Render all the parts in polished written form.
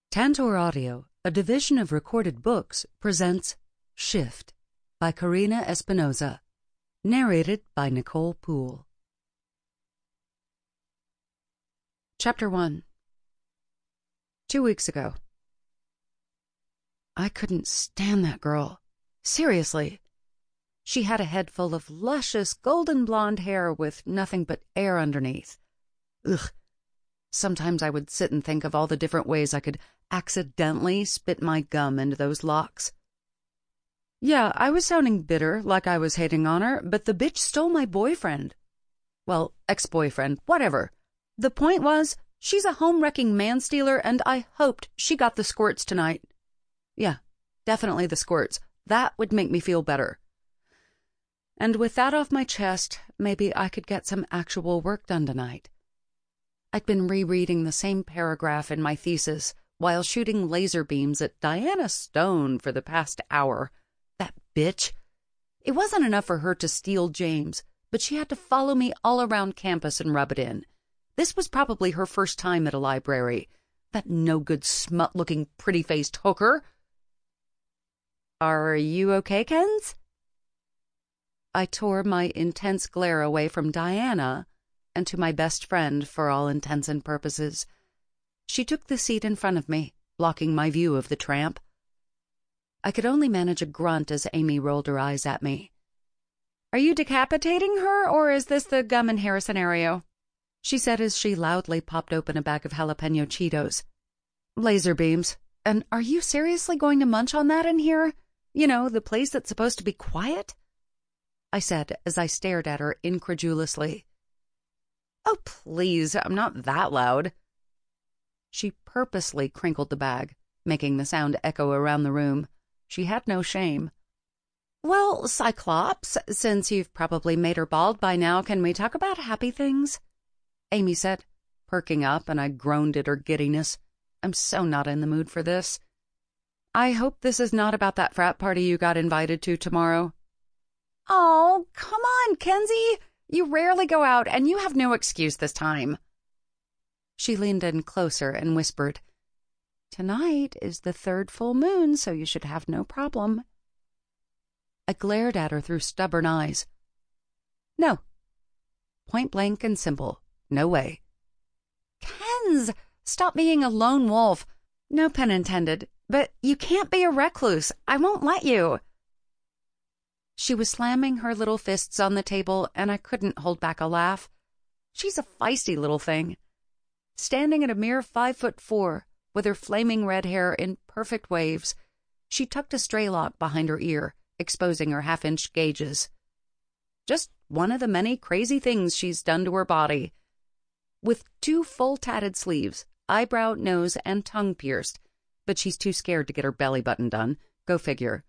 Tantor Audio, a division of Recorded Books, presents Shift by Karina Espinoza, narrated by Nicole Poole. Chapter 1. 2 weeks ago. I couldn't stand that girl. Seriously. She had a head full of luscious golden blonde hair with nothing but air underneath. Ugh. Sometimes I would sit and think of all the different ways I could accidentally spit my gum into those locks. Yeah, I was sounding bitter, like I was hating on her, but the bitch stole my boyfriend. Well, ex-boyfriend, whatever. The point was, she's a home-wrecking man-stealer, and I hoped she got the squirts tonight. Yeah, definitely the squirts. That would make me feel better. And with that off my chest, maybe I could get some actual work done tonight. I'd been rereading the same paragraph in my thesis while shooting laser beams at Diana Stone for the past hour. That bitch. It wasn't enough for her to steal James, but she had to follow me all around campus and rub it in. This was probably her first time at a library. That no-good smut-looking pretty-faced hooker. Are you okay, Kenz? I tore my intense glare away from Diana and to my best friend for all intents and purposes. She took the seat in front of me, blocking my view of the tramp. I could only manage a grunt as Amy rolled her eyes at me. Are you decapitating her, or is this the gum and hair scenario? She said as she loudly popped open a bag of jalapeno Cheetos. Laser beams. And are you seriously going to munch on that in here? You know, the place that's supposed to be quiet? I said as I stared at her incredulously. Oh, please, I'm not that loud. She purposely crinkled the bag, making the sound echo around the room. She had no shame. Well, Cyclops, since you've probably made her bald by now, can we talk about happy things? Amy said, perking up, and I groaned at her giddiness. I'm so not in the mood for this. I hope this is not about that frat party you got invited to tomorrow. Oh, come on, Kenzie. You rarely go out, and you have no excuse this time. She leaned in closer and whispered, Tonight is the third full moon, so you should have no problem. I glared at her through stubborn eyes. No. Point blank and simple. No way. Kenz, stop being a lone wolf. No pun intended, but you can't be a recluse. I won't let you. She was slamming her little fists on the table, and I couldn't hold back a laugh. She's a feisty little thing. Standing at a mere 5'4", with her flaming red hair in perfect waves, she tucked a stray lock behind her ear, exposing her half-inch gauges. Just one of the many crazy things she's done to her body. With 2 full tatted sleeves, eyebrow, nose, and tongue pierced, but she's too scared to get her belly button done. Go figure.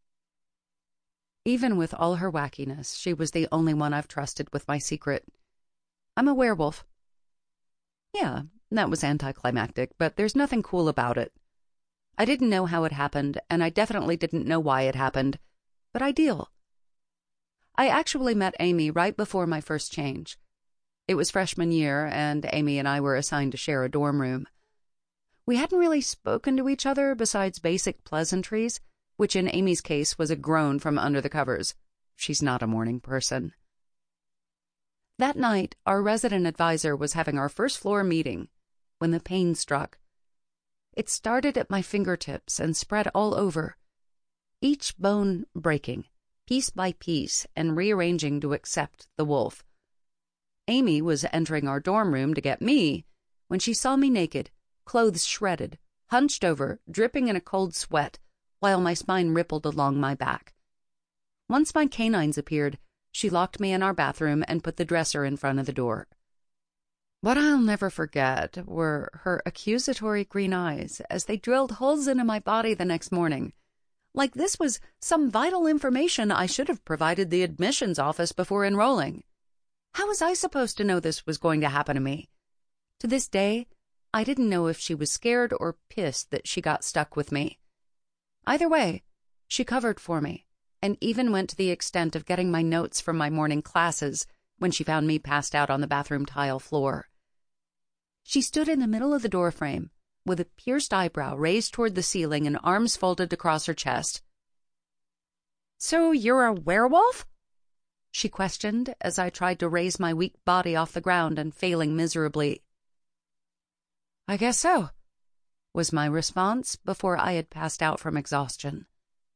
Even with all her wackiness, she was the only one I've trusted with my secret. I'm a werewolf. Yeah, that was anticlimactic, but there's nothing cool about it. I didn't know how it happened, and I definitely didn't know why it happened, but ideal. I actually met Amy right before my first change. It was freshman year, and Amy and I were assigned to share a dorm room. We hadn't really spoken to each other besides basic pleasantries, which in Amy's case was a groan from under the covers. She's not a morning person. That night, our resident advisor was having our first floor meeting when the pain struck. It started at my fingertips and spread all over, each bone breaking, piece by piece, and rearranging to accept the wolf. Amy was entering our dorm room to get me when she saw me naked, clothes shredded, hunched over, dripping in a cold sweat, while my spine rippled along my back. Once my canines appeared, she locked me in our bathroom and put the dresser in front of the door. What I'll never forget were her accusatory green eyes as they drilled holes into my body the next morning. Like this was some vital information I should have provided the admissions office before enrolling. How was I supposed to know this was going to happen to me? To this day, I didn't know if she was scared or pissed that she got stuck with me. Either way, she covered for me, and even went to the extent of getting my notes from my morning classes when she found me passed out on the bathroom tile floor. She stood in the middle of the doorframe, with a pierced eyebrow raised toward the ceiling and arms folded across her chest. "So you're a werewolf?" she questioned as I tried to raise my weak body off the ground and failing miserably. "I guess so," was my response before I had passed out from exhaustion.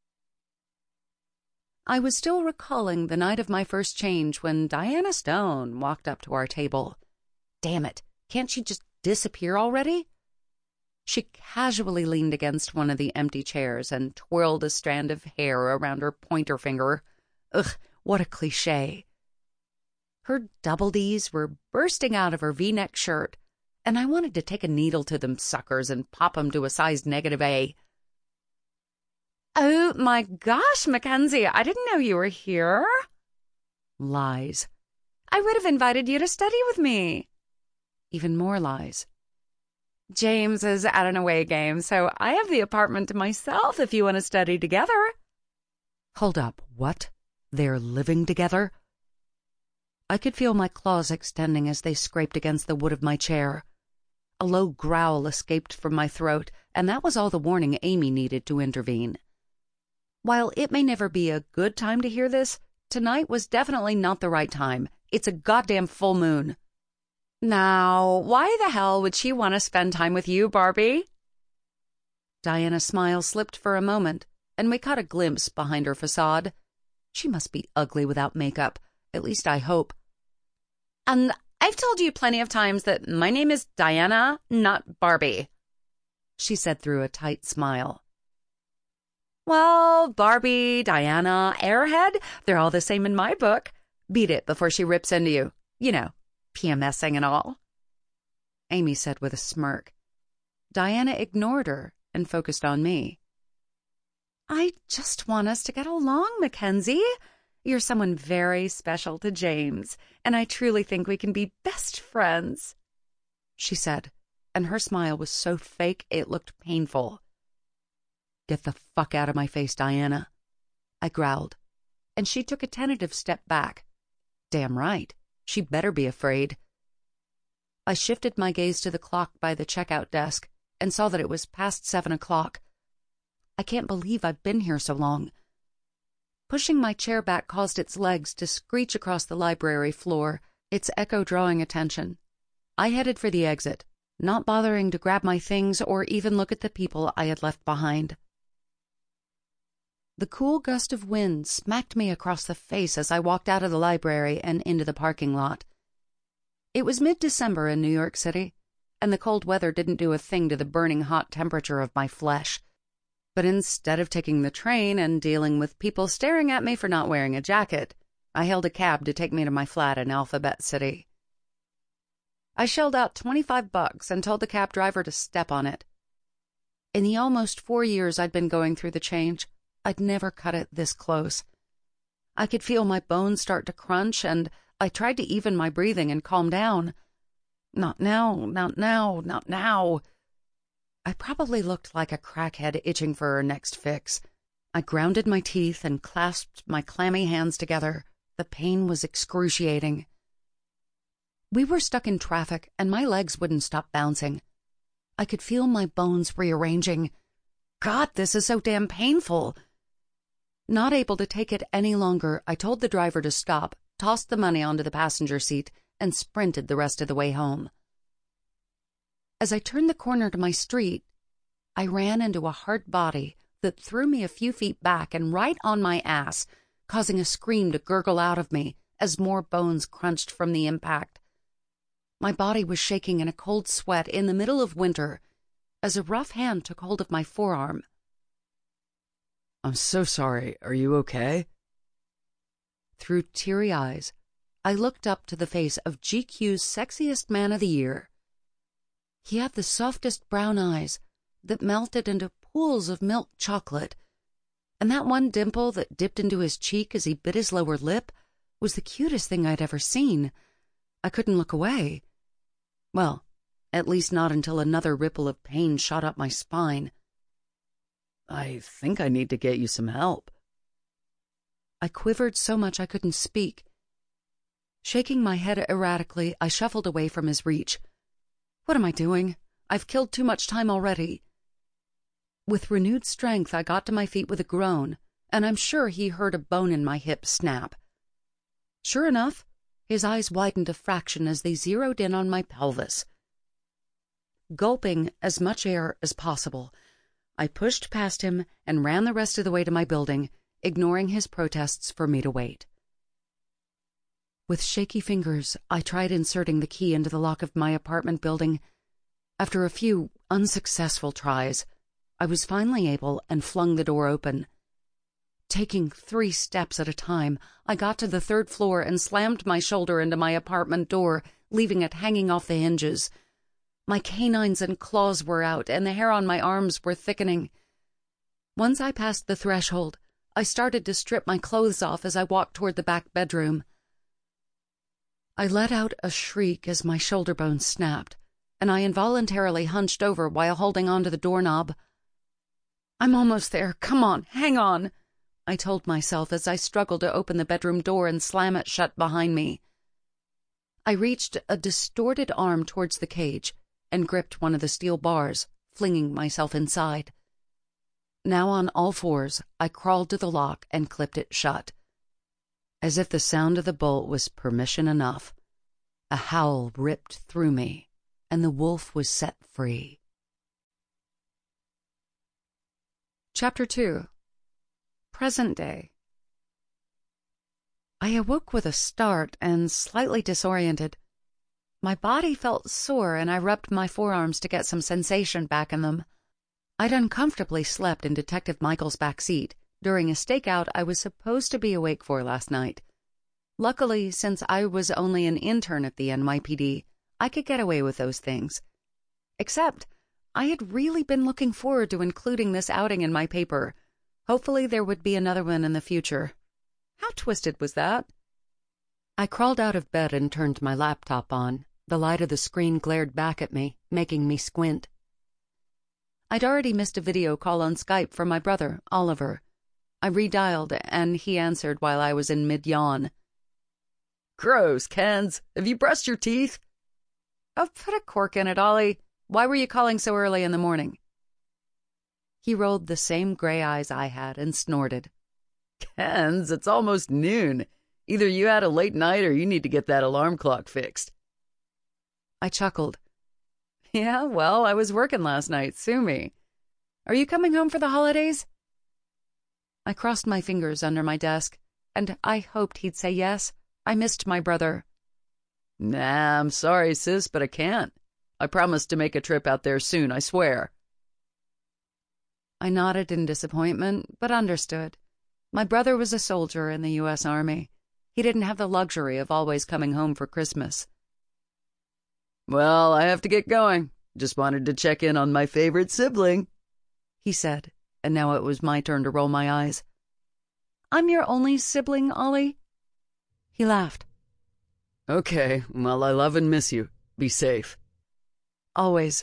I was still recalling the night of my first change when Diana Stone walked up to our table. Damn it, can't she just disappear already? She casually leaned against one of the empty chairs and twirled a strand of hair around her pointer finger. Ugh, what a cliché. Her double Ds were bursting out of her V-neck shirt, and I wanted to take a needle to them suckers and pop them to a size -A. "Oh my gosh, Mackenzie, I didn't know you were here." Lies. "I would have invited you to study with me." Even more lies. "James is at an away game, so I have the apartment to myself if you want to study together." Hold up, what? They're living together? I could feel my claws extending as they scraped against the wood of my chair. A low growl escaped from my throat, and that was all the warning Amy needed to intervene. While it may never be a good time to hear this, tonight was definitely not the right time. It's a goddamn full moon. "Now, why the hell would she want to spend time with you, Barbie?" Diana's smile slipped for a moment, and we caught a glimpse behind her facade. She must be ugly without makeup, at least I hope. "And I've told you plenty of times that my name is Diana, not Barbie," she said through a tight smile. "Well, Barbie, Diana, Airhead, they're all the same in my book. Beat it before she rips into you. You know, PMSing and all," Amy said with a smirk. Diana ignored her and focused on me. "I just want us to get along, Mackenzie. You're someone very special to James, and I truly think we can be best friends," she said, and her smile was so fake it looked painful. "Get the fuck out of my face, Diana," I growled, and she took a tentative step back. Damn right, she better be afraid. I shifted my gaze to the clock by the checkout desk and saw that it was past 7 o'clock. I can't believe I've been here so long. Pushing my chair back caused its legs to screech across the library floor, its echo drawing attention. I headed for the exit, not bothering to grab my things or even look at the people I had left behind. The cool gust of wind smacked me across the face as I walked out of the library and into the parking lot. It was mid-December in New York City, and the cold weather didn't do a thing to the burning hot temperature of my flesh. But instead of taking the train and dealing with people staring at me for not wearing a jacket, I hailed a cab to take me to my flat in Alphabet City. I shelled out $25 and told the cab driver to step on it. In the almost 4 years I'd been going through the change, I'd never cut it this close. I could feel my bones start to crunch, and I tried to even my breathing and calm down. Not now, not now, not now. I probably looked like a crackhead itching for her next fix. I grounded my teeth and clasped my clammy hands together. The pain was excruciating. We were stuck in traffic, and my legs wouldn't stop bouncing. I could feel my bones rearranging. God, this is so damn painful. Not able to take it any longer, I told the driver to stop, tossed the money onto the passenger seat, and sprinted the rest of the way home. As I turned the corner to my street, I ran into a hard body that threw me a few feet back and right on my ass, causing a scream to gurgle out of me as more bones crunched from the impact. My body was shaking in a cold sweat in the middle of winter as a rough hand took hold of my forearm. "I'm so sorry. Are you okay?" Through teary eyes, I looked up to the face of GQ's sexiest man of the year. He had the softest brown eyes that melted into pools of milk chocolate, and that one dimple that dipped into his cheek as he bit his lower lip was the cutest thing I'd ever seen. I couldn't look away. Well, at least not until another ripple of pain shot up my spine. "I think I need to get you some help." I quivered so much I couldn't speak. Shaking my head erratically, I shuffled away from his reach. What am I doing? I've killed too much time already." With renewed strength, I got to my feet with a groan, and I'm sure he heard a bone in my hip snap. Sure enough, his eyes widened a fraction as they zeroed in on my pelvis. Gulping as much air as possible, I pushed past him and ran the rest of the way to my building, ignoring his protests for me to wait. With shaky fingers, I tried inserting the key into the lock of my apartment building. After a few unsuccessful tries, I was finally able and flung the door open. Taking 3 steps at a time, I got to the 3rd floor and slammed my shoulder into my apartment door, leaving it hanging off the hinges. My canines and claws were out, and the hair on my arms were thickening. Once I passed the threshold, I started to strip my clothes off as I walked toward the back bedroom. I let out a shriek as my shoulder bone snapped, and I involuntarily hunched over while holding onto the doorknob. "I'm almost there. Come on, hang on," I told myself as I struggled to open the bedroom door and slam it shut behind me. I reached a distorted arm towards the cage and gripped one of the steel bars, flinging myself inside. Now on all fours, I crawled to the lock and clipped it shut. As if the sound of the bolt was permission enough, a howl ripped through me, and the wolf was set free. Chapter 2. Present Day. I awoke with a start and slightly disoriented. My body felt sore, and I rubbed my forearms to get some sensation back in them. I'd uncomfortably slept in Detective Michael's back seat during a stakeout I was supposed to be awake for last night. Luckily, since I was only an intern at the NYPD, I could get away with those things. Except, I had really been looking forward to including this outing in my paper. Hopefully there would be another one in the future. How twisted was that? I crawled out of bed and turned my laptop on. The light of the screen glared back at me, making me squint. I'd already missed a video call on Skype from my brother, Oliver. I redialed, and he answered while I was in mid-yawn. "Gross, Kenz. Have you brushed your teeth?" "Oh, put a cork in it, Ollie. Why were you calling so early in the morning?" He rolled the same gray eyes I had and snorted. "Kenz, it's almost noon. Either you had a late night or you need to get that alarm clock fixed." I chuckled. "Yeah, well, I was working last night. Sue me. Are you coming home for the holidays?" I crossed my fingers under my desk, and I hoped he'd say yes. I missed my brother. "Nah, I'm sorry, sis, but I can't. I promised to make a trip out there soon, I swear." I nodded in disappointment, but understood. My brother was a soldier in the U.S. Army. He didn't have the luxury of always coming home for Christmas. "Well, I have to get going. Just wanted to check in on my favorite sibling," he said, and now it was my turn to roll my eyes. "I'm your only sibling, Ollie?" He laughed. "Okay, well, I love and miss you. Be safe." "Always."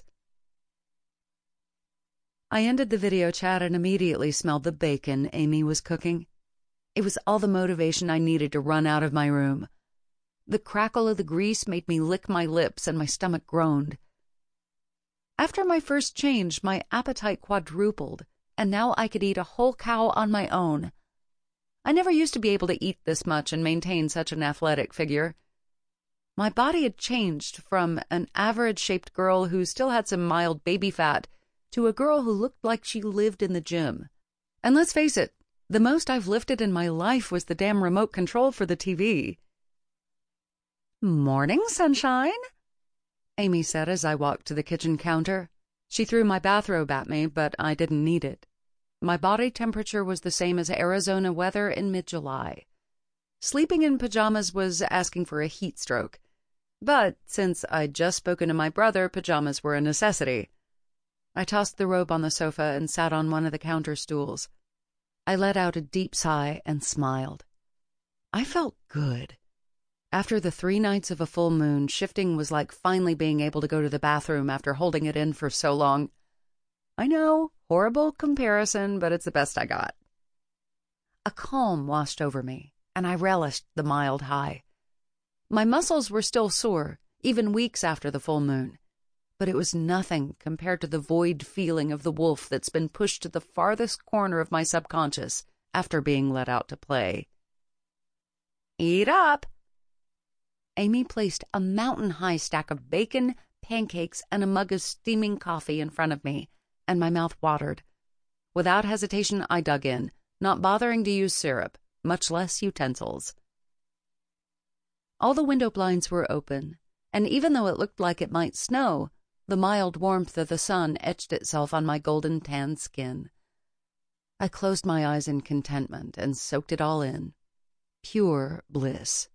I ended the video chat and immediately smelled the bacon Amy was cooking. It was all the motivation I needed to run out of my room. The crackle of the grease made me lick my lips and my stomach groaned. After my first change, my appetite quadrupled, and now I could eat a whole cow on my own. I never used to be able to eat this much and maintain such an athletic figure. My body had changed from an average-shaped girl who still had some mild baby fat to a girl who looked like she lived in the gym. And let's face it, the most I've lifted in my life was the damn remote control for the TV. "Morning, sunshine," Amy said as I walked to the kitchen counter. She threw my bathrobe at me, but I didn't need it. My body temperature was the same as Arizona weather in mid-July. Sleeping in pajamas was asking for a heat stroke. But since I'd just spoken to my brother, pajamas were a necessity. I tossed the robe on the sofa and sat on one of the counter stools. I let out a deep sigh and smiled. I felt good. After the 3 nights of a full moon, shifting was like finally being able to go to the bathroom after holding it in for so long. I know, horrible comparison, but it's the best I got. A calm washed over me, and I relished the mild high. My muscles were still sore, even weeks after the full moon. but it was nothing compared to the void feeling of the wolf that's been pushed to the farthest corner of my subconscious after being let out to play. "Eat up!" Amy placed a mountain-high stack of bacon, pancakes, and a mug of steaming coffee in front of me, and my mouth watered. Without hesitation, I dug in, not bothering to use syrup, much less utensils. All the window blinds were open, and even though it looked like it might snow, the mild warmth of the sun etched itself on my golden tanned skin. I closed my eyes in contentment and soaked it all in. Pure bliss.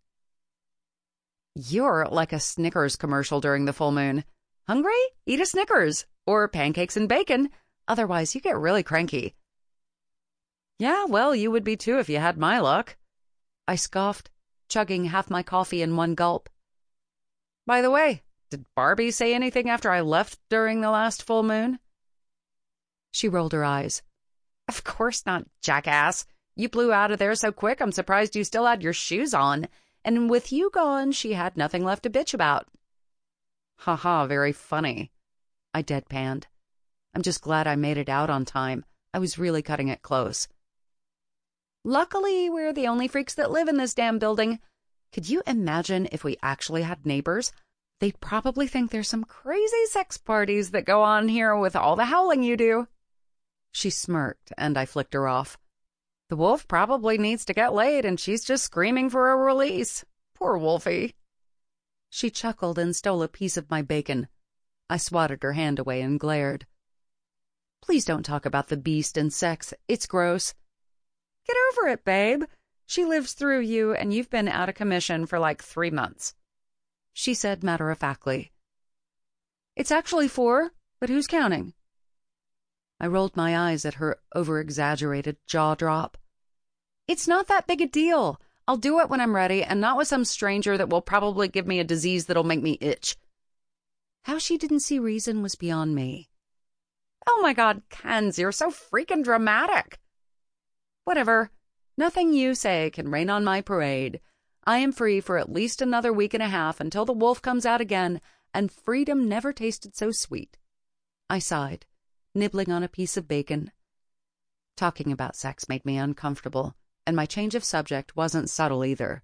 "You're like a Snickers commercial during the full moon. Hungry? Eat a Snickers, or pancakes and bacon. Otherwise, you get really cranky." "Yeah, well, you would be too if you had my luck," I scoffed, chugging half my coffee in one gulp. "By the way, did Barbie say anything after I left during the last full moon?" She rolled her eyes. "Of course not, jackass. You blew out of there so quick I'm surprised you still had your shoes on. And with you gone, she had nothing left to bitch about." "Ha, very funny," I deadpanned. I'm just glad I made it out on time. I was really cutting it close. "Luckily, we're the only freaks that live in this damn building. Could you imagine if we actually had neighbors? They'd probably think there's some crazy sex parties that go on here with all the howling you do." She smirked, and I flicked her off. "The wolf probably needs to get laid, and she's just screaming for a release. Poor Wolfie." She chuckled and stole a piece of my bacon. I swatted her hand away and glared. "Please don't talk about the beast and sex. It's gross." "Get over it, babe. She lives through you, and you've been out of commission for like 3 months," she said matter-of-factly. "It's actually 4, but who's counting?" I rolled my eyes at her over-exaggerated jaw drop. "It's not that big a deal. I'll do it when I'm ready, and not with some stranger that will probably give me a disease that'll make me itch." How she didn't see reason was beyond me. "Oh my God, Kenz, you're so freaking dramatic." "Whatever. Nothing you say can rain on my parade. I am free for at least another week and a half until the wolf comes out again, and freedom never tasted so sweet." I sighed, nibbling on a piece of bacon. Talking about sex made me uncomfortable, and my change of subject wasn't subtle either.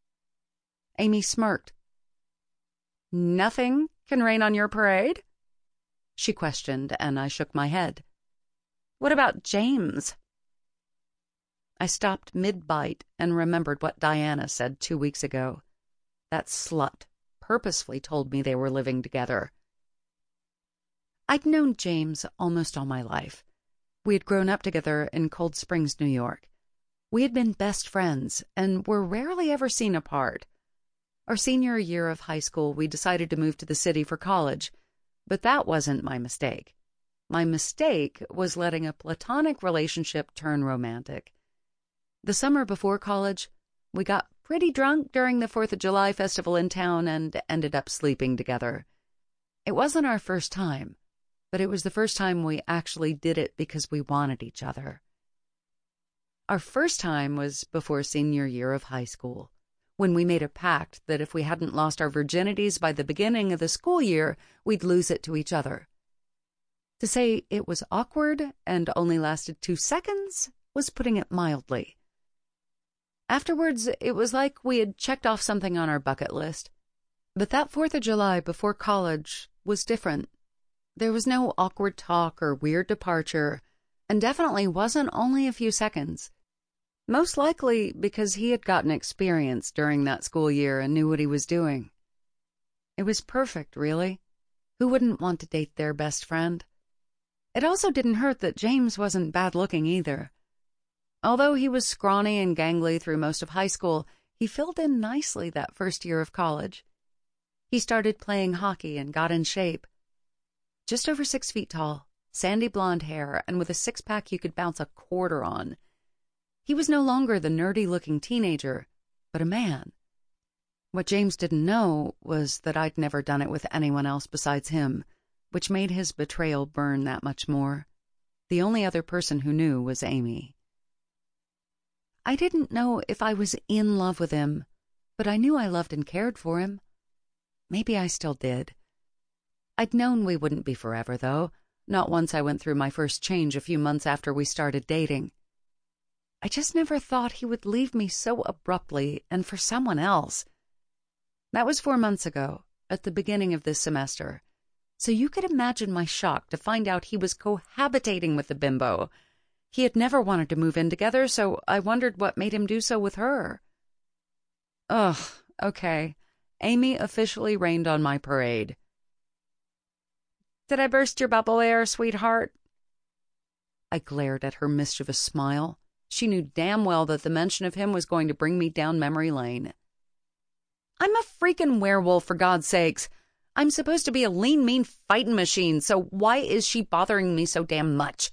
Amy smirked. "Nothing can rain on your parade?" she questioned, and I shook my head. "What about James?" I stopped mid-bite and remembered what Diana said 2 weeks ago. That slut purposefully told me they were living together. I'd known James almost all my life. We had grown up together in Cold Springs, New York. We had been best friends and were rarely ever seen apart. Our senior year of high school, we decided to move to the city for college, but that wasn't my mistake. My mistake was letting a platonic relationship turn romantic. The summer before college, we got pretty drunk during the 4th of July festival in town and ended up sleeping together. It wasn't our first time, but it was the first time we actually did it because we wanted each other. Our first time was before senior year of high school, when we made a pact that if we hadn't lost our virginities by the beginning of the school year, we'd lose it to each other. To say it was awkward and only lasted 2 seconds was putting it mildly. Afterwards, it was like we had checked off something on our bucket list. But that 4th of July before college was different. There was no awkward talk or weird departure, and definitely wasn't only a few seconds. Most likely because he had gotten experience during that school year and knew what he was doing. It was perfect, really. Who wouldn't want to date their best friend? It also didn't hurt that James wasn't bad-looking either. Although he was scrawny and gangly through most of high school, he filled in nicely that first year of college. He started playing hockey and got in shape. Just over 6 feet tall, sandy blonde hair, and with a six-pack you could bounce a quarter on. He was no longer the nerdy-looking teenager, but a man. What James didn't know was that I'd never done it with anyone else besides him, which made his betrayal burn that much more. The only other person who knew was Amy. I didn't know if I was in love with him, but I knew I loved and cared for him. Maybe I still did. I'd known we wouldn't be forever, though, not once I went through my first change a few months after we started dating. I just never thought he would leave me so abruptly and for someone else. That was 4 months ago, at the beginning of this semester. So you could imagine my shock to find out he was cohabitating with the bimbo. He had never wanted to move in together, so I wondered what made him do so with her. Ugh, okay. Amy officially rained on my parade. Did I burst your bubble there, sweetheart? I glared at her mischievous smile. She knew damn well that the mention of him was going to bring me down memory lane. I'm a freaking werewolf, for God's sakes. I'm supposed to be a lean, mean fighting machine, so why is she bothering me so damn much?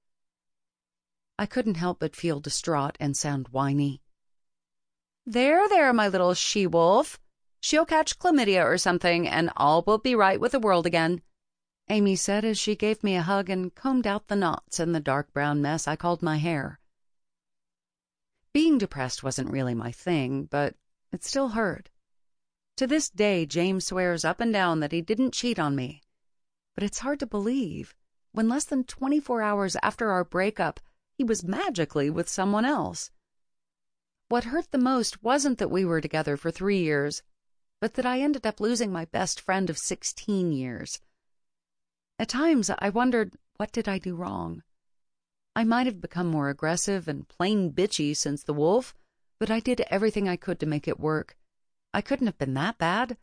I couldn't help but feel distraught and sound whiny. There, my little she-wolf. She'll catch chlamydia or something, and all will be right with the world again, Amy said as she gave me a hug and combed out the knots in the dark brown mess I called my hair. Being depressed wasn't really my thing, but it still hurt. To this day, James swears up and down that he didn't cheat on me. But it's hard to believe, when less than 24 hours after our breakup, he was magically with someone else. What hurt the most wasn't that we were together for 3 years, but that I ended up losing my best friend of 16 years. At times, I wondered, what did I do wrong? I might have become more aggressive and plain bitchy since the wolf, but I did everything I could to make it work. I couldn't have been that bad.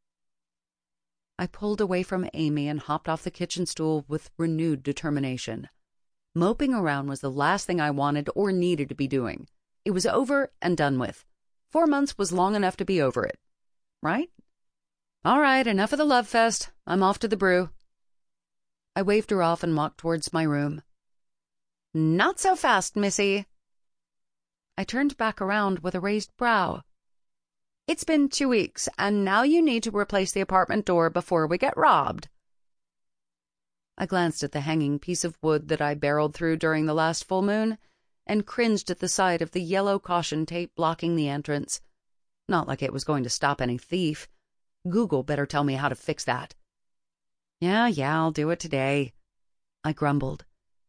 I pulled away from Amy and hopped off the kitchen stool with renewed determination. Moping around was the last thing I wanted or needed to be doing. It was over and done with. 4 months was long enough to be over it. Right? All right, enough of the love fest. I'm off to the brew. I waved her off and walked towards my room. Not so fast, missy. I turned back around with a raised brow. It's been 2 weeks, and now you need to replace the apartment door before we get robbed. I glanced at the hanging piece of wood that I barreled through during the last full moon, and cringed at the sight of the yellow caution tape blocking the entrance. Not like it was going to stop any thief. Google better tell me how to fix that. Yeah, I'll do it today, I grumbled.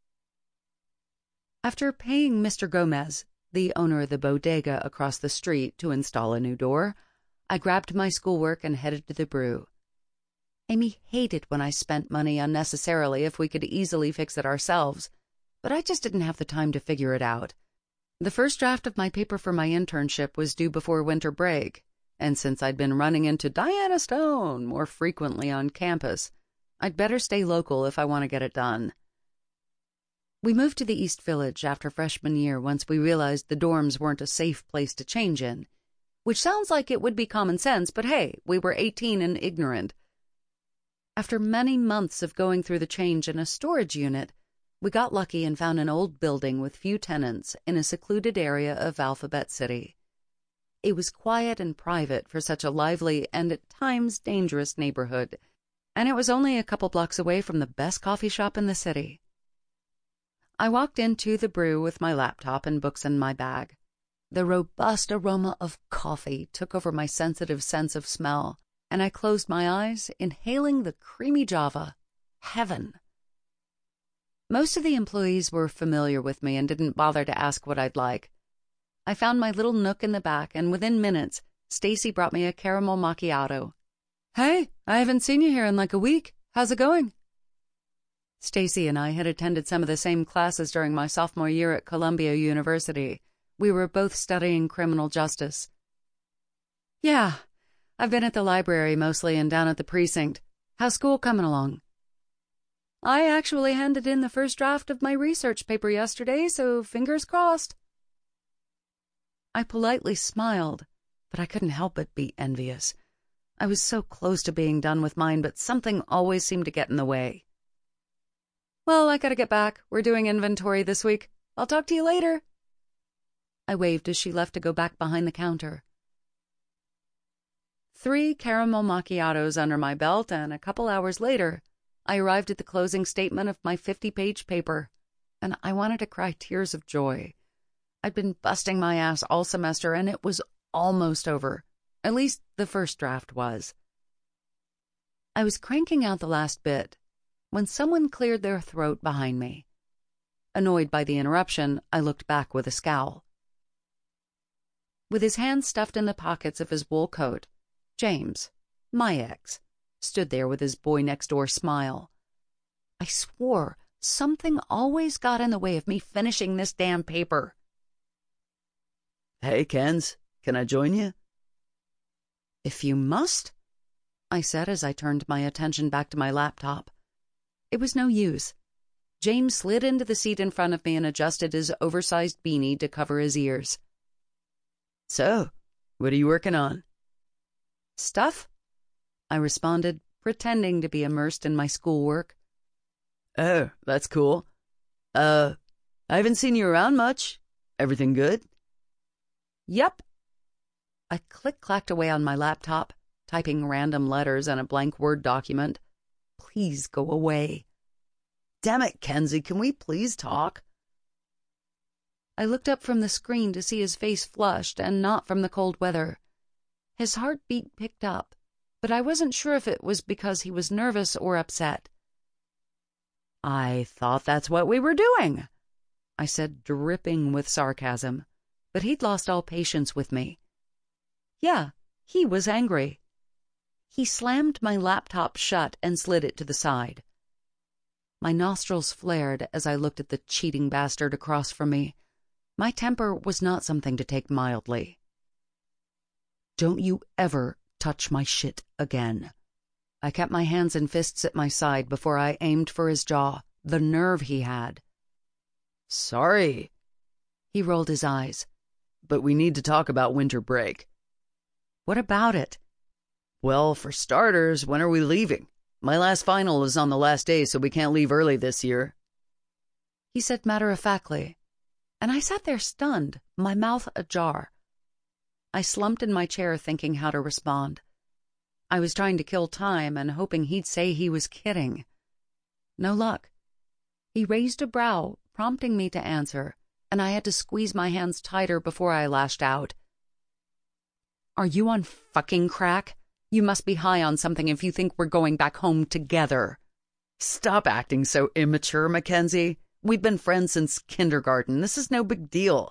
After paying Mr. Gomez, the owner of the bodega across the street, to install a new door, I grabbed my schoolwork and headed to the brew. Amy hated when I spent money unnecessarily if we could easily fix it ourselves, but I just didn't have the time to figure it out. The first draft of my paper for my internship was due before winter break, and since I'd been running into Diana Stone more frequently on campus, I'd better stay local if I want to get it done. We moved to the East Village after freshman year once we realized the dorms weren't a safe place to change in, which sounds like it would be common sense, but hey, we were 18 and ignorant. After many months of going through the change in a storage unit, we got lucky and found an old building with few tenants in a secluded area of Alphabet City. It was quiet and private for such a lively and at times dangerous neighborhood, and it was only a couple blocks away from the best coffee shop in the city. I walked into the brew with my laptop and books in my bag. The robust aroma of coffee took over my sensitive sense of smell, and I closed my eyes, inhaling the creamy Java. Heaven. Most of the employees were familiar with me and didn't bother to ask what I'd like. I found my little nook in the back, and within minutes, Stacy brought me a caramel macchiato. Hey, I haven't seen you here in like a week. How's it going? Stacy and I had attended some of the same classes during my sophomore year at Columbia University. We were both studying criminal justice. Yeah, I've been at the library mostly and down at the precinct. How's school coming along? I actually handed in the first draft of my research paper yesterday, so fingers crossed. I politely smiled, but I couldn't help but be envious. I was so close to being done with mine, but something always seemed to get in the way. Well, I gotta get back. We're doing inventory this week. I'll talk to you later. I waved as she left to go back behind the counter. 3 caramel macchiatos under my belt, and a couple hours later, I arrived at the closing statement of my 50-page paper, and I wanted to cry tears of joy. I'd been busting my ass all semester, and it was almost over. At least the first draft was. I was cranking out the last bit when someone cleared their throat behind me. Annoyed by the interruption, I looked back with a scowl. With his hands stuffed in the pockets of his wool coat, James, my ex, stood there with his boy-next-door smile. I swore something always got in the way of me finishing this damn paper. Hey, Kenz, can I join you? If you must, I said as I turned my attention back to my laptop. It was no use. James slid into the seat in front of me and adjusted his oversized beanie to cover his ears. So, what are you working on? Stuff, I responded, pretending to be immersed in my schoolwork. Oh, that's cool. I haven't seen you around much. Everything good? Yep. I click-clacked away on my laptop, typing random letters in a blank Word document. Please go away. Damn it, Kenzie, can we please talk? I looked up from the screen to see his face flushed and not from the cold weather. His heartbeat picked up, but I wasn't sure if it was because he was nervous or upset. I thought that's what we were doing, I said, dripping with sarcasm, but he'd lost all patience with me. Yeah, he was angry. He slammed my laptop shut and slid it to the side. My nostrils flared as I looked at the cheating bastard across from me. My temper was not something to take mildly. Don't you ever touch my shit again. I kept my hands and fists at my side before I aimed for his jaw. The nerve he had. Sorry. He rolled his eyes. But we need to talk about winter break. What about it? Well, for starters, when are we leaving? My last final is on the last day, so we can't leave early this year. He said matter-of-factly, and I sat there stunned, my mouth ajar. I slumped in my chair thinking how to respond. I was trying to kill time and hoping he'd say he was kidding. No luck. He raised a brow, prompting me to answer, and I had to squeeze my hands tighter before I lashed out. Are you on fucking crack? You must be high on something if you think we're going back home together. Stop acting so immature, Mackenzie. We've been friends since kindergarten. This is no big deal.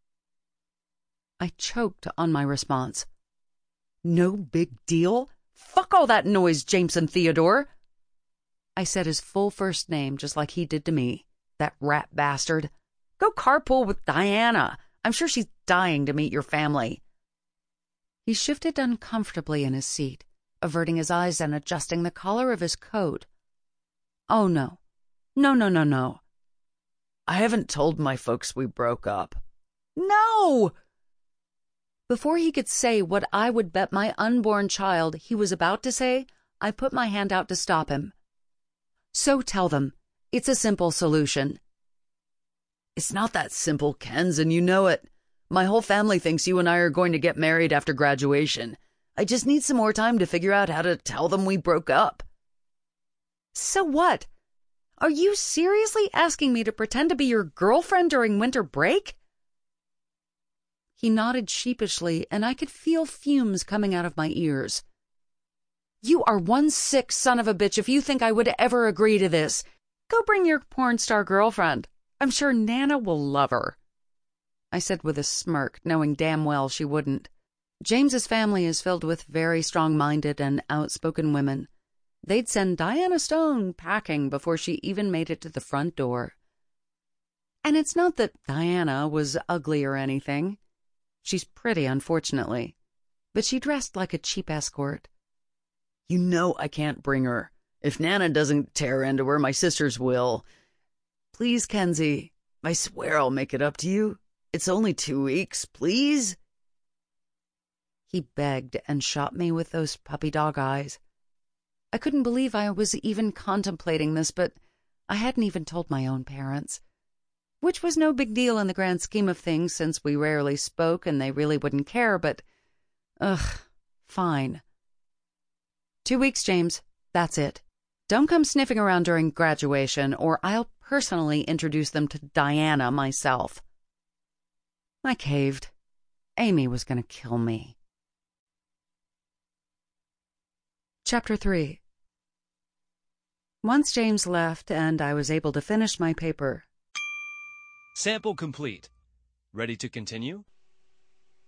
I choked on my response. No big deal? Fuck all that noise, Jameson Theodore. I said his full first name just like he did to me. That rat bastard. Go carpool with Diana. I'm sure she's dying to meet your family. He shifted uncomfortably in his seat, averting his eyes and adjusting the collar of his coat. Oh, no. No. I haven't told my folks we broke up. No! Before he could say what I would bet my unborn child he was about to say, I put my hand out to stop him. So tell them. It's a simple solution. It's not that simple, Kenz, and you know it. My whole family thinks you and I are going to get married after graduation. I just need some more time to figure out how to tell them we broke up. So what? Are you seriously asking me to pretend to be your girlfriend during winter break? He nodded sheepishly, and I could feel fumes coming out of my ears. You are one sick son of a bitch if you think I would ever agree to this. Go bring your porn star girlfriend. I'm sure Nana will love her. I said with a smirk, knowing damn well she wouldn't. James's family is filled with very strong-minded and outspoken women. They'd send Diana Stone packing before she even made it to the front door. And it's not that Diana was ugly or anything. She's pretty, unfortunately. But she dressed like a cheap escort. You know I can't bring her. If Nana doesn't tear into her, my sisters will. Please, Kenzie, I swear I'll make it up to you. It's only 2 weeks, please. He begged and shot me with those puppy dog eyes. I couldn't believe I was even contemplating this, but I hadn't even told my own parents. Which was no big deal in the grand scheme of things, since we rarely spoke and they really wouldn't care, but... fine. 2 weeks, James. That's it. Don't come sniffing around during graduation, or I'll personally introduce them to Diana myself. I caved. Amy was going to kill me. Chapter 3. Once James left and I was able to finish my paper. Sample complete. Ready to continue?